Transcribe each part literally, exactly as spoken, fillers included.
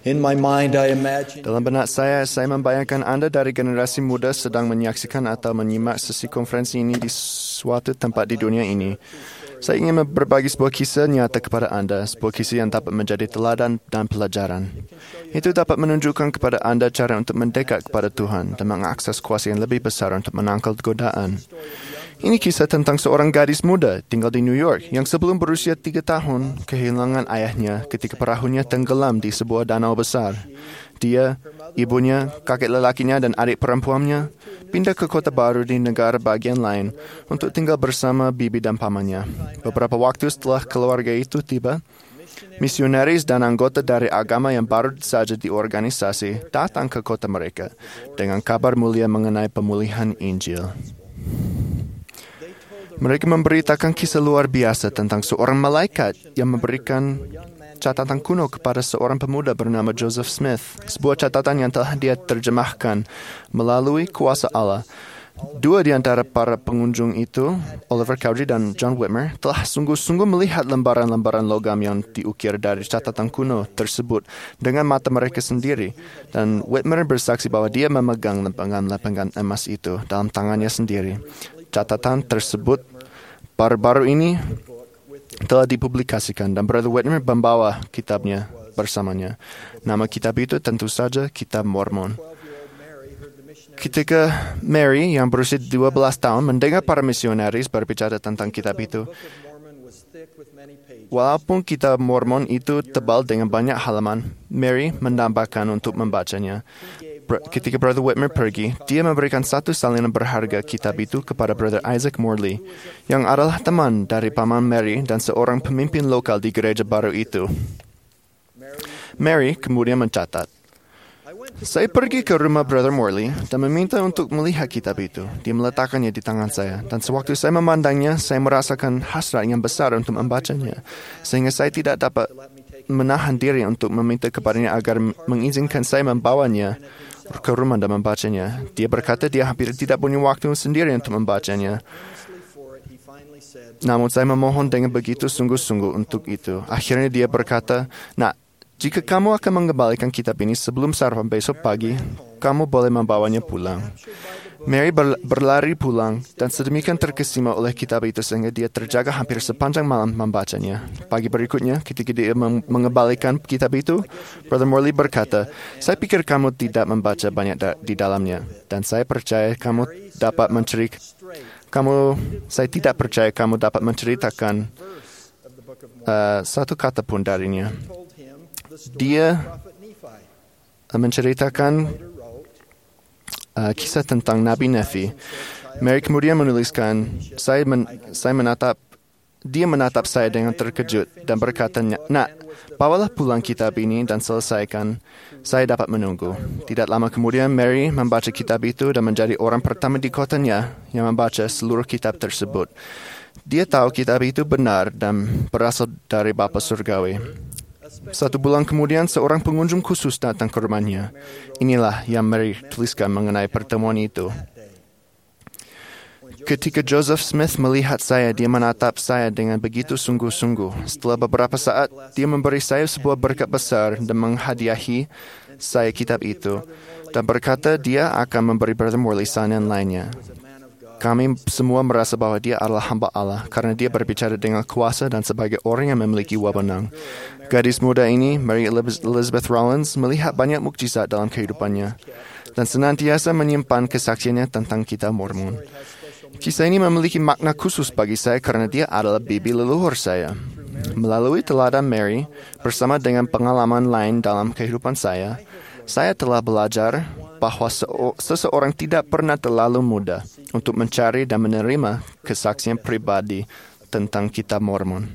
In my mind, I imagine Dalam benak saya, saya membayangkan anda dari generasi muda sedang menyaksikan atau menyimak sesi konferensi ini di suatu tempat di dunia ini. Saya ingin berbagi sebuah kisah nyata kepada anda, sebuah kisah yang dapat menjadi teladan dan pelajaran. Itu dapat menunjukkan kepada anda cara untuk mendekat kepada Tuhan dan mengakses kuasa yang lebih besar untuk menangkal godaan. Ini kisah tentang seorang gadis muda tinggal di New York yang sebelum berusia tiga tahun kehilangan ayahnya ketika perahunya tenggelam di sebuah danau besar. Dia, ibunya, kakek lelakinya dan adik perempuannya pindah ke kota baru di negara bagian lain untuk tinggal bersama bibi dan pamannya. Beberapa waktu setelah keluarga itu tiba, misionaris dan anggota dari agama yang baru saja diorganisasi datang ke kota mereka dengan kabar mulia mengenai pemulihan Injil. Mereka memberitakan kisah luar biasa tentang seorang malaikat yang memberikan catatan kuno kepada seorang pemuda bernama Joseph Smith. Sebuah catatan yang telah dia terjemahkan melalui kuasa Allah. Dua di antara para pengunjung itu, Oliver Cowdery dan John Whitmer, telah sungguh-sungguh melihat lembaran-lembaran logam yang diukir dari catatan kuno tersebut dengan mata mereka sendiri. Dan Whitmer bersaksi bahwa dia memegang lempengan-lempengan emas itu dalam tangannya sendiri. Catatan tersebut baru-baru ini telah dipublikasikan dan Brother Whitmer membawa kitabnya bersamanya. Nama kitab itu tentu saja Kitab Mormon. Ketika Mary yang berusia dua belas tahun mendengar para misionaris berbicara tentang kitab itu, walaupun kitab Mormon itu tebal dengan banyak halaman, Mary menambahkan untuk membacanya. Ketika Brother Whitmer pergi, dia memberikan satu salinan berharga kitab itu kepada Brother Isaac Morley, yang adalah teman dari paman Mary dan seorang pemimpin lokal di gereja baru itu. Mary kemudian mencatat, "Saya pergi ke rumah Brother Morley dan meminta untuk melihat kitab itu. Dia meletakkannya di tangan saya, dan sewaktu saya memandangnya, saya merasakan hasrat yang besar untuk membacanya, sehingga saya tidak dapat menahan diri untuk meminta kepadanya agar mengizinkan saya membawanya ke rumah dan membacanya. Dia berkata dia hampir tidak punya waktu sendiri untuk membacanya. Namun saya memohon dengan begitu sungguh-sungguh untuk itu. Akhirnya dia berkata, 'Nak, jika kamu akan mengembalikan kitab ini sebelum sarapan besok pagi, kamu boleh membawanya pulang.' Mary ber- berlari pulang dan sedemikian terkesima oleh kitab itu sehingga dia terjaga hampir sepanjang malam membacanya. Pagi berikutnya, ketika dia meng- mengembalikan kitab itu, Brother Morley berkata, 'Saya pikir kamu tidak membaca banyak da- di dalamnya, dan saya percaya kamu dapat mencerik, kamu, saya tidak percaya kamu dapat menceritakan uh, satu kata pun darinya.' Dia uh, menceritakan Uh, kisah tentang Nabi Nephi. Mary kemudian menuliskan, saya, men, saya menatap, dia menatap saya dengan terkejut dan berkata, 'Nak, bawalah pulang kitab ini dan selesaikan. Saya dapat menunggu.' Tidak lama kemudian, Mary membaca kitab itu dan menjadi orang pertama di kotanya yang membaca seluruh kitab tersebut. Dia tahu kitab itu benar dan berasal dari Bapa Surgawi. Satu bulan kemudian, seorang pengunjung khusus datang ke rumahnya. Inilah yang Mary tuliskan mengenai pertemuan itu. Ketika Joseph Smith melihat saya, dia menatap saya dengan begitu sungguh-sungguh. Setelah beberapa saat, dia memberi saya sebuah berkat besar dan menghadiahi saya kitab itu, dan berkata dia akan memberi Brother Morley salinan lainnya. Kami semua merasa bahwa dia adalah hamba Allah karena dia berbicara dengan kuasa dan sebagai orang yang memiliki wewenang. Gadis muda ini, Mary Elizabeth Rollins, melihat banyak mukjizat dalam kehidupannya dan senantiasa menyimpan kesaksiannya tentang kitab Mormon. Kisah ini memiliki makna khusus bagi saya karena dia adalah bibi leluhur saya. Melalui teladan Mary, bersama dengan pengalaman lain dalam kehidupan saya, saya telah belajar bahwa seseorang tidak pernah terlalu muda untuk mencari dan menerima kesaksian pribadi tentang kitab Mormon.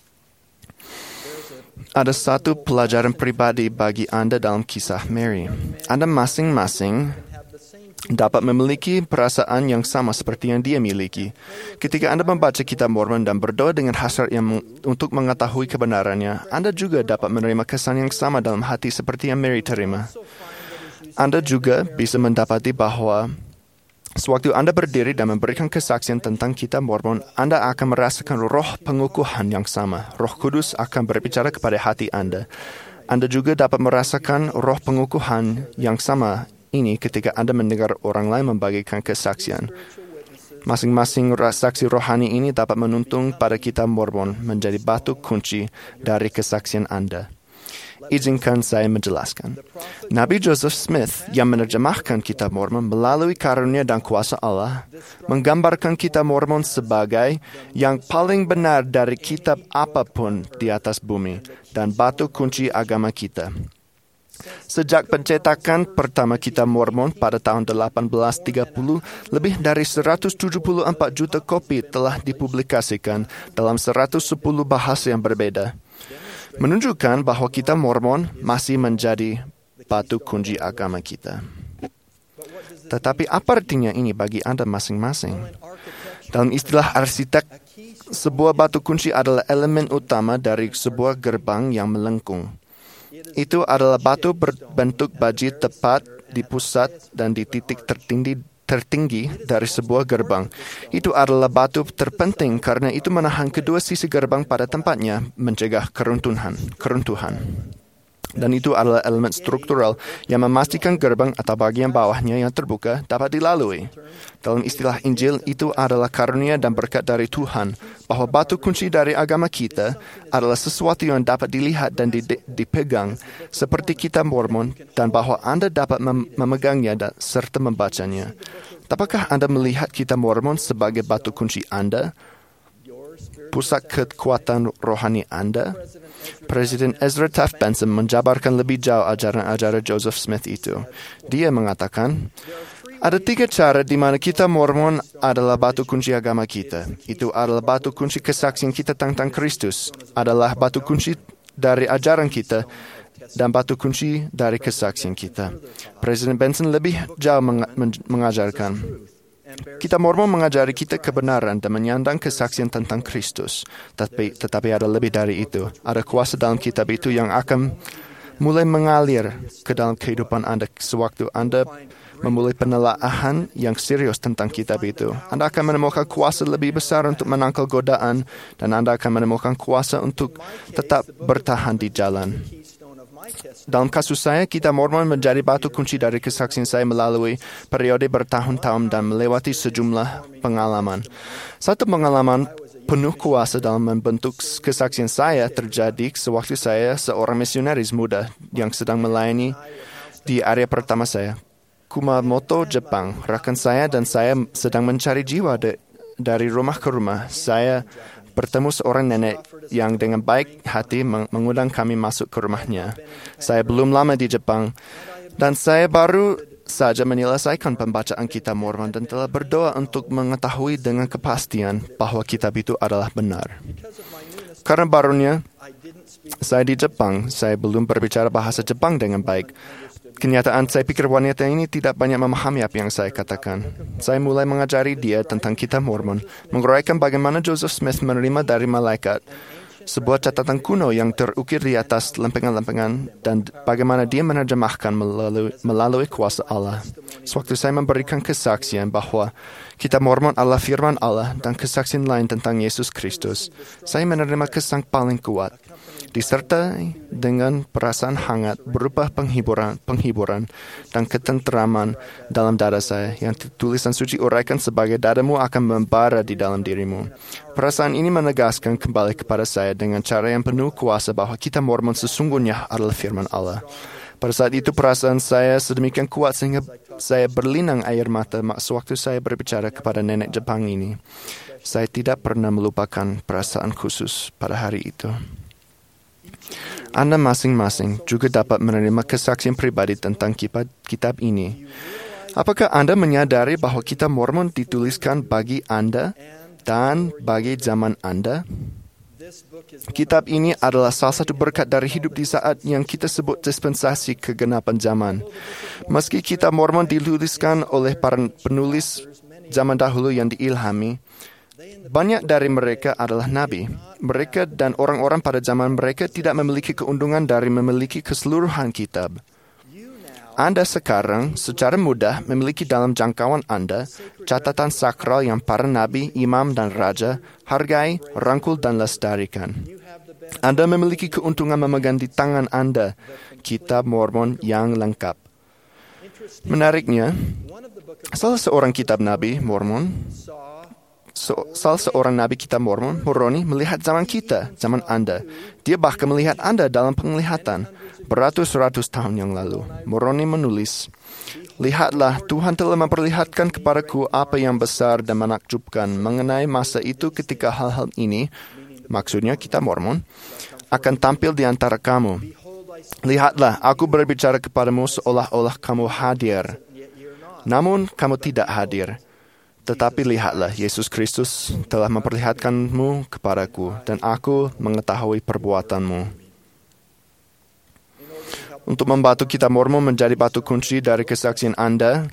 Ada satu pelajaran pribadi bagi Anda dalam kisah Mary. Anda masing-masing dapat memiliki perasaan yang sama seperti yang dia miliki. Ketika Anda membaca kitab Mormon dan berdoa dengan hasrat yang untuk mengetahui kebenarannya, Anda juga dapat menerima kesan yang sama dalam hati seperti yang Mary terima. Anda juga bisa mendapati bahwa sewaktu Anda berdiri dan memberikan kesaksian tentang kitab Mormon, Anda akan merasakan roh pengukuhan yang sama. Roh Kudus akan berbicara kepada hati Anda. Anda juga dapat merasakan roh pengukuhan yang sama ini ketika Anda mendengar orang lain membagikan kesaksian. Masing-masing saksi rohani ini dapat menuntun pada kitab Mormon menjadi batu kunci dari kesaksian Anda. Izinkan saya menjelaskan. Nabi Joseph Smith yang menerjemahkan kitab Mormon melalui karunia dan kuasa Allah menggambarkan kitab Mormon sebagai yang paling benar dari kitab apapun di atas bumi dan batu kunci agama kita. Sejak pencetakan pertama kitab Mormon pada tahun delapan belas tiga puluh, lebih dari seratus tujuh puluh empat juta kopi telah dipublikasikan dalam seratus sepuluh bahasa yang berbeda, menunjukkan bahwa kitab Mormon masih menjadi batu kunci agama kita. Tetapi apa artinya ini bagi Anda masing-masing? Dalam istilah arsitek, sebuah batu kunci adalah elemen utama dari sebuah gerbang yang melengkung. Itu adalah batu berbentuk baji tepat di pusat dan di titik tertinggi, tertinggi dari sebuah gerbang. Itu adalah batu terpenting karena itu menahan kedua sisi gerbang pada tempatnya, mencegah keruntuhan. keruntuhan. Dan itu adalah elemen struktural yang memastikan gerbang atau bagian bawahnya yang terbuka dapat dilalui. Dalam istilah Injil, itu adalah karunia dan berkat dari Tuhan, bahwa batu kunci dari agama kita adalah sesuatu yang dapat dilihat dan dipegang seperti kitab Mormon, dan bahwa Anda dapat mem- memegangnya dan, serta membacanya. Apakah Anda melihat kitab Mormon sebagai batu kunci Anda? Pusat kekuatan rohani Anda? Presiden Ezra Taft Benson menjabarkan lebih jauh ajaran-ajaran Joseph Smith itu. Dia mengatakan, ada tiga cara di mana kitab Mormon adalah batu kunci agama kita. Itu adalah batu kunci kesaksian kita tentang Kristus, adalah batu kunci dari ajaran kita, dan batu kunci dari kesaksian kita. Presiden Benson lebih jauh meng- mengajarkan, kitab Mormon mengajari kita kebenaran dan menyandang kesaksian tentang Kristus. Tetapi, tetapi ada lebih dari itu. Ada kuasa dalam kitab itu yang akan mulai mengalir ke dalam kehidupan Anda sewaktu Anda memulai penelaahan yang serius tentang kitab itu. Anda akan menemukan kuasa lebih besar untuk menangkal godaan, dan Anda akan menemukan kuasa untuk tetap bertahan di jalan. Dalam kasus saya, kitab Mormon menjadi batu kunci dari kesaksian saya melalui periode bertahun-tahun dan melewati sejumlah pengalaman. Satu pengalaman penuh kuasa dalam membentuk kesaksian saya terjadi sewaktu saya seorang misionaris muda yang sedang melayani di area pertama saya, Kumamoto, Jepang. Rakan saya dan saya sedang mencari jiwa de, dari rumah ke rumah. Saya bertemu seorang nenek yang dengan baik hati mengundang kami masuk ke rumahnya. Saya belum lama di Jepang, dan saya baru saja menyelesaikan pembacaan kitab Mormon dan telah berdoa untuk mengetahui dengan kepastian bahwa kitab itu adalah benar. Karena barunya saya di Jepang, saya belum berbicara bahasa Jepang dengan baik. Kenyataan, saya pikir wanita ini tidak banyak memahami apa yang saya katakan. Saya mulai mengajari dia tentang kitab Mormon, menguraikan bagaimana Joseph Smith menerima dari malaikat sebuah catatan kuno yang terukir di atas lempengan-lempengan, dan bagaimana dia menerjemahkan melalui, melalui kuasa Allah. Sewaktu saya memberikan kesaksian bahwa kitab Mormon adalah firman Allah dan kesaksian lain tentang Yesus Kristus, saya menerima kesan paling kuat, disertai dengan perasaan hangat berupa penghiburan, penghiburan dan ketenteraman dalam dada saya, yang tulisan suci uraikan sebagai dadamu akan membara di dalam dirimu. Perasaan ini menegaskan kembali kepada saya dengan cara yang penuh kuasa bahwa kitab Mormon sesungguhnya adalah firman Allah. Pada saat itu perasaan saya sedemikian kuat sehingga saya berlinang air mata sewaktu saya berbicara kepada nenek Jepang ini. Saya tidak pernah melupakan perasaan khusus pada hari itu. Anda masing-masing juga dapat menerima kesaksian pribadi tentang kitab, kitab ini. Apakah Anda menyadari bahwa kitab Mormon dituliskan bagi Anda dan bagi zaman Anda? Kitab ini adalah salah satu berkat dari hidup di saat yang kita sebut dispensasi kegenapan zaman. Meski kitab Mormon dituliskan oleh para penulis zaman dahulu yang diilhami, banyak dari mereka adalah nabi. Mereka dan orang-orang pada zaman mereka tidak memiliki keuntungan dari memiliki keseluruhan kitab. Anda sekarang secara mudah memiliki dalam jangkauan Anda catatan sakral yang para nabi, imam, dan raja hargai, rangkul, dan lestarikan. Anda memiliki keuntungan memegang di tangan Anda Kitab Mormon yang lengkap. Menariknya, salah seorang kitab Nabi Mormon, so, salah seorang Nabi kitab Mormon, Moroni, melihat zaman kita, zaman Anda. Dia bahkan melihat Anda dalam penglihatan beratus-ratus tahun yang lalu. Moroni menulis, "Lihatlah, Tuhan telah memperlihatkan kepadaku apa yang besar dan menakjubkan mengenai masa itu ketika hal-hal ini," maksudnya kitab Mormon, "akan tampil di antara kamu. Lihatlah, aku berbicara kepadamu seolah-olah kamu hadir. Namun kamu tidak hadir. Tetapi lihatlah, Yesus Kristus telah memperlihatkanmu kepadaku, dan aku mengetahui perbuatanmu." Untuk membantu kitab Mormon menjadi batu kunci dari kesaksian Anda,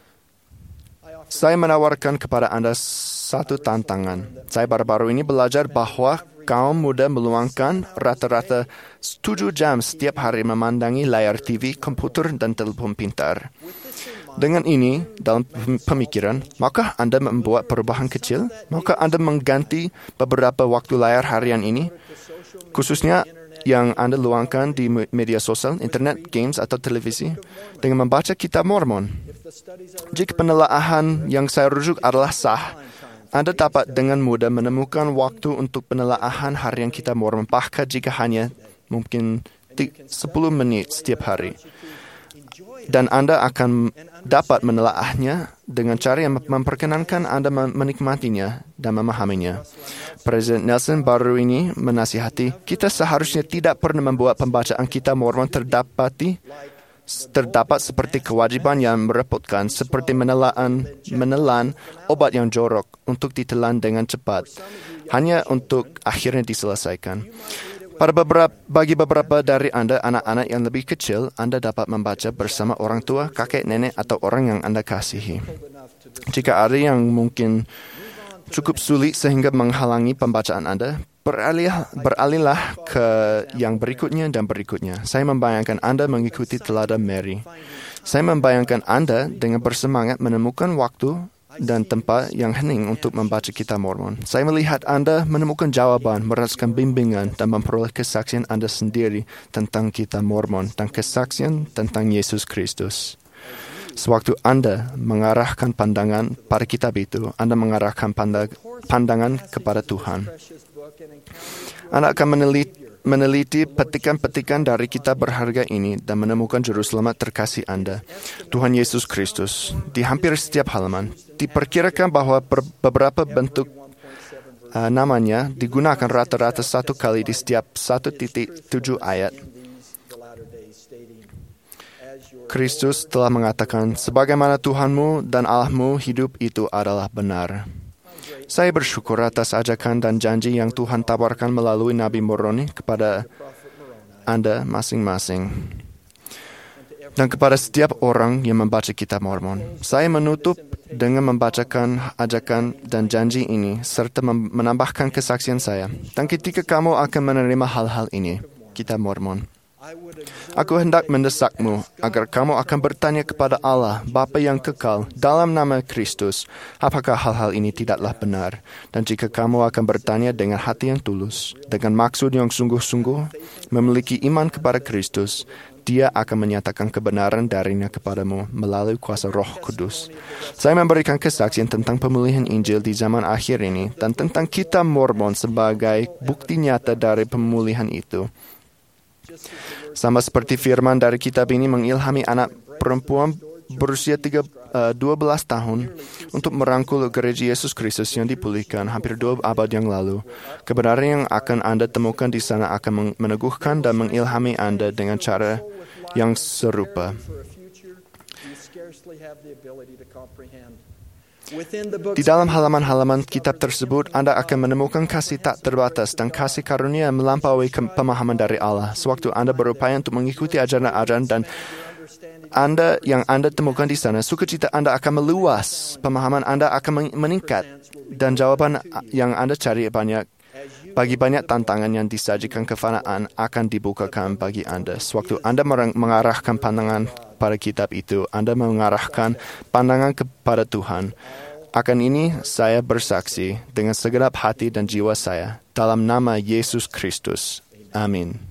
saya menawarkan kepada Anda satu tantangan. Saya baru-baru ini belajar bahwa kaum muda meluangkan rata-rata tujuh jam setiap hari memandangi layar T V, komputer, dan telepon pintar. Dengan ini, dalam pemikiran, maukah Anda membuat perubahan kecil? Maukah Anda mengganti beberapa waktu layar harian ini? Khususnya yang Anda luangkan di media sosial, internet, games, atau televisi, dengan membaca kitab Mormon. Jika penelaahan yang saya rujuk adalah sah, Anda dapat dengan mudah menemukan waktu untuk penelaahan harian kitab Mormon, bahkan jika hanya mungkin sepuluh menit setiap hari. Dan Anda akan dapat menelaahnya dengan cara yang memperkenankan Anda menikmatinya dan memahaminya. Presiden Nelson baru ini menasihati, kita seharusnya tidak pernah membuat pembacaan kitab Mormon terdapati terdapat seperti kewajiban yang merepotkan, seperti menelan, menelan obat yang jorok untuk ditelan dengan cepat, hanya untuk akhirnya diselesaikan. Pada beberapa, bagi beberapa dari Anda, anak-anak yang lebih kecil, Anda dapat membaca bersama orang tua, kakek, nenek, atau orang yang Anda kasihi. Jika ada yang mungkin cukup sulit sehingga menghalangi pembacaan Anda, beralih, beralihlah ke yang berikutnya dan berikutnya. Saya membayangkan Anda mengikuti teladan Mary. Saya membayangkan Anda dengan bersemangat menemukan waktu dan tempat yang hening untuk membaca kitab Mormon. Saya melihat Anda menemukan jawaban, merasakan bimbingan, dan memperoleh kesaksian Anda sendiri tentang kitab Mormon dan kesaksian tentang Yesus Kristus. Sewaktu Anda mengarahkan pandangan pada kitab itu, Anda mengarahkan pandang, pandangan kepada Tuhan. Anda akan meneliti, meneliti petikan-petikan dari kitab berharga ini dan menemukan juru selamat terkasih Anda, Tuhan Yesus Kristus. Di hampir setiap halaman, diperkirakan bahwa beberapa bentuk uh, namanya digunakan rata-rata satu kali di setiap satu titik tujuh ayat. Kristus telah mengatakan, sebagaimana Tuhanmu dan Allahmu hidup itu adalah benar. Saya bersyukur atas ajakan dan janji yang Tuhan tawarkan melalui Nabi Moroni kepada Anda masing-masing. Dan kepada setiap orang yang membaca kitab Mormon. Saya menutup dengan membacakan ajakan dan janji ini, serta menambahkan kesaksian saya. Dan ketika kamu akan menerima hal-hal ini, kitab Mormon, aku hendak mendesakmu agar kamu akan bertanya kepada Allah, Bapa yang kekal, dalam nama Kristus, apakah hal-hal ini tidaklah benar? Dan jika kamu akan bertanya dengan hati yang tulus, dengan maksud yang sungguh-sungguh, memiliki iman kepada Kristus, Dia akan menyatakan kebenaran darinya kepadamu melalui kuasa Roh Kudus. Saya memberikan kesaksian tentang pemulihan Injil di zaman akhir ini dan tentang kitab Mormon sebagai bukti nyata dari pemulihan itu. Sama seperti firman dari kitab ini mengilhami anak perempuan berusia tiga, uh, dua belas tahun untuk merangkul gereja Yesus Kristus yang dipulihkan hampir dua abad yang lalu. Kebenaran yang akan Anda temukan di sana akan meneguhkan dan mengilhami Anda dengan cara yang serupa. Di dalam halaman-halaman kitab tersebut, Anda akan menemukan kasih tak terbatas dan kasih karunia yang melampaui pemahaman dari Allah. Sewaktu Anda berupaya untuk mengikuti ajaran-ajaran dan Anda yang Anda temukan di sana, sukacita Anda akan meluas, pemahaman Anda akan meningkat, dan jawaban yang Anda cari banyak bagi banyak tantangan yang disajikan kefanaan akan dibukakan bagi Anda. Sewaktu Anda mengarahkan pandangan pada kitab itu, Anda mengarahkan pandangan kepada Tuhan, Akan ini saya bersaksi dengan segenap hati dan jiwa saya dalam nama Yesus Kristus. Amin.